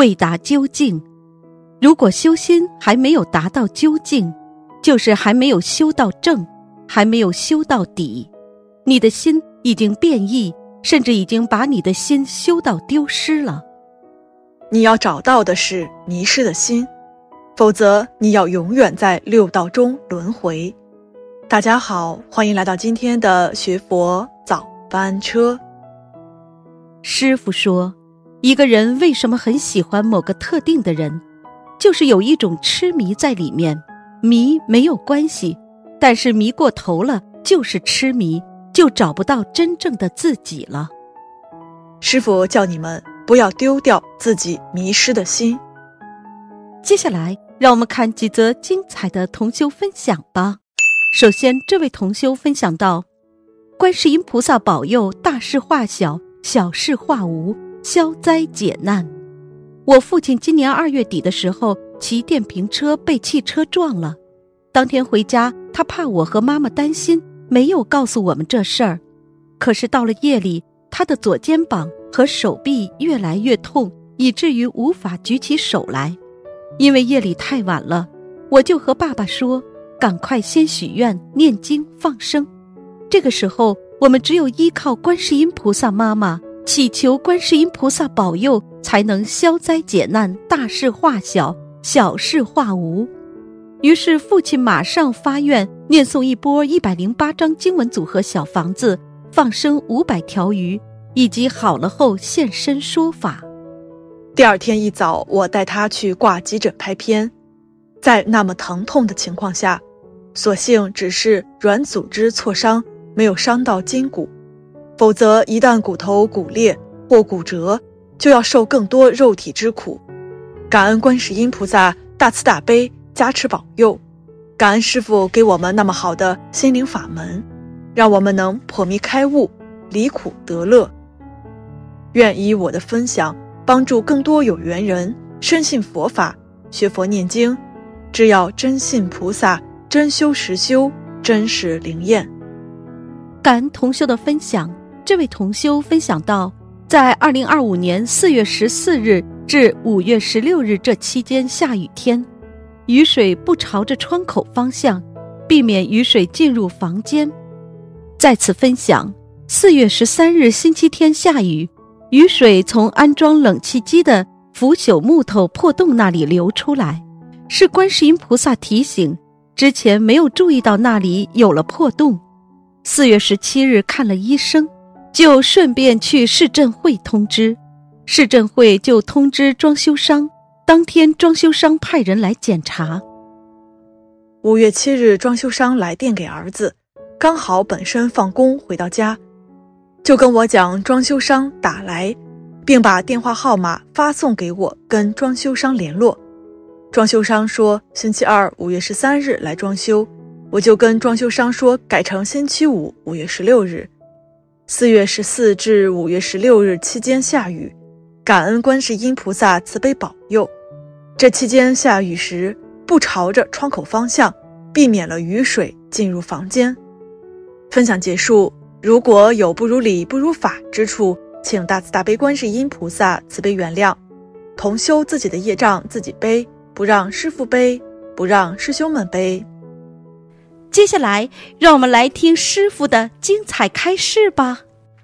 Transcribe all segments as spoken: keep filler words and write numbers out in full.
未达究竟。如果修心还没有达到究竟，就是还没有修到正，还没有修到底，你的心已经变异，甚至已经把你的心修到丢失了。 你要找到的是迷失的心，否则你要永远在六道中轮回。大家好，欢迎来到今天的学佛早班车。 师父说，一个人为什么很喜欢某个特定的人，就是有一种痴迷在里面。迷没有关系，但是迷过头了就是痴迷，就找不到真正的自己了。 师父叫你们不要丢掉自己迷失的心。 接下来让我们看几则精彩的同修分享吧。首先，这位同修分享到，观世音菩萨保佑大事化小，小事化无，消灾解难。我父亲今年二月底的时候骑电瓶车被汽车撞了，当天回家，他怕我和妈妈担心，没有告诉我们这事儿。可是到了夜里，他的左肩膀和手臂越来越痛，以至于无法举起手来。因为夜里太晚了，我就和爸爸说，赶快先许愿、念经、放生。这个时候，我们只有依靠观世音菩萨妈妈，祈求观世音菩萨保佑，才能消灾解难，大事化小，小事化无。于是父亲马上发愿，念诵一波一百零八张经文组合小房子，放生五百条鱼，以及好了后现身说法。 第二天一早，我带他去挂急诊拍片，在那么疼痛的情况下，所幸只是软组织挫伤，没有伤到筋骨，否则一旦骨头骨裂或骨折，就要受更多肉体之苦。感恩观世音菩萨大慈大悲加持保佑，感恩师父给我们那么好的心灵法门，让我们能破迷开悟，离苦得乐。愿以我的分享帮助更多有缘人深信佛法，学佛念经，只要真信菩萨，真修实修，真实灵验。 感恩同修的分享。这位同修分享到，在二零二五年四月十四日至五月十六日这期间下雨天，雨水不朝着窗口方向，避免雨水进入房间。在此分享，四月十三日星期天下雨，雨水从安装冷气机的腐朽木头破洞那里流出来，是观世音菩萨提醒，之前没有注意到那里有了破洞。四月十七日看了医生，就顺便去市政会通知，市政会就通知装修商，当天装修商派人来检查。 五月七日装修商来电给儿子，刚好本身放工回到家，就跟我讲装修商打来，并把电话号码发送给我，跟装修商联络。装修商说星期二五月十三日来装修，我就跟装修商说改成星期五五月十六日。四月十四至五月十六日期间下雨，感恩观世音菩萨慈悲保佑。这期间下雨时不朝着窗口方向，避免了雨水进入房间。分享结束，如果有不如理不如法之处，请大慈大悲观世音菩萨慈悲原谅。同修自己的业障自己背，不让师父背，不让师兄们背。 接下来让我们来听师父的精彩开示吧。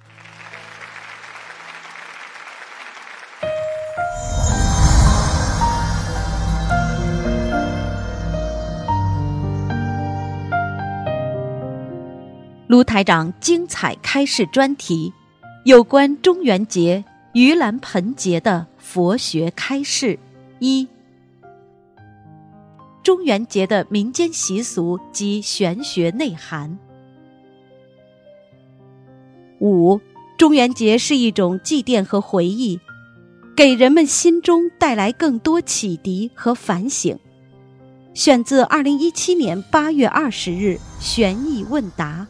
卢台长精彩开示专题，有关中元节盂兰盆节的佛学开示。一、中元节的民间习俗及玄学内涵。五、中元节是一种祭奠和回忆，给人们心中带来更多启迪和反省。选自二零一七年八月二十日玄义问答。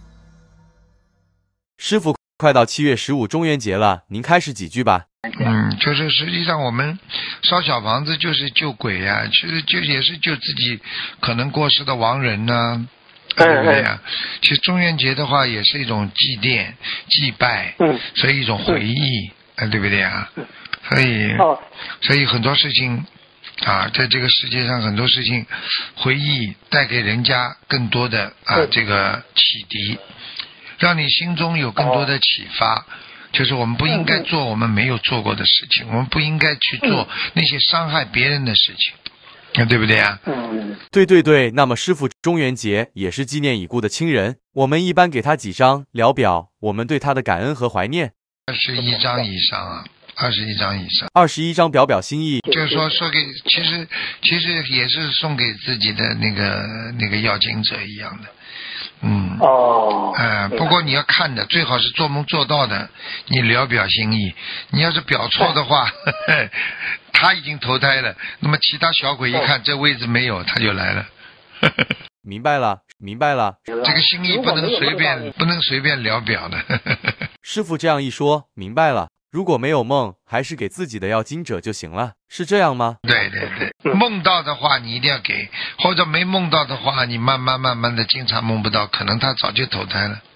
师父，快到七月十五中元节了，您开始几句吧。 嗯，就是实际上我们烧小房子就是救鬼呀、啊，其实就也是救自己可能过世的亡人呢、啊，对不对呀、啊？其实中元节的话也是一种祭奠、祭拜，嗯，所以一种回忆，啊，对不对呀？ 所以哦， 所以很多事情啊，在这个世界上很多事情，回忆带给人家更多的啊嗯这个启迪，让你心中有更多的启发。就是我们不应该做我们没有做过的事情，我们不应该去做那些伤害别人的事情，对不对啊？ 嗯， 对对对，那么师父中元节也是纪念已故的亲人，我们一般给他几张聊表我们对他的感恩和怀念。 二十一张以上啊，二十一张以上。 二十一张表表心意， 就是说说给，其实其实也是送给自己的那个那个要经者一样的，嗯。 哦， 呃，不过你要看的，最好是做梦做到的，你聊表心意。你要是表错的话，呵呵他已经投胎了，那么其他小鬼一看这位置没有，他就来了。呵呵明白了，明白了。 这个心意不能随便，不能随便聊表的。呵呵呵师父这样一说，明白了。如果没有梦，还是给自己的要经者就行了，是这样吗？ 对对对，梦到的话你一定要给，或者没梦到的话，你慢慢慢慢的经常梦不到，可能他早就投胎了。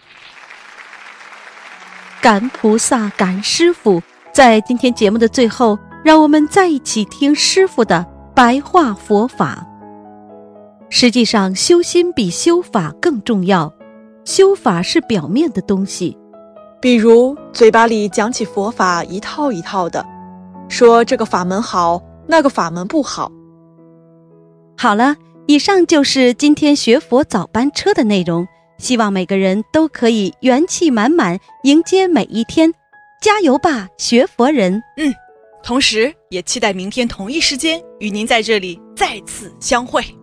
感恩菩萨，感恩师父。在今天节目的最后，让我们再一起听师父的白话佛法。实际上，修心比修法更重要。修法是表面的东西， 比如嘴巴里讲起佛法一套一套的，说这个法门好，那个法门不好。 好了，以上就是今天学佛早班车的内容，希望每个人都可以元气满满迎接每一天，加油吧，学佛人！ 嗯，同时也期待明天同一时间与您在这里再次相会。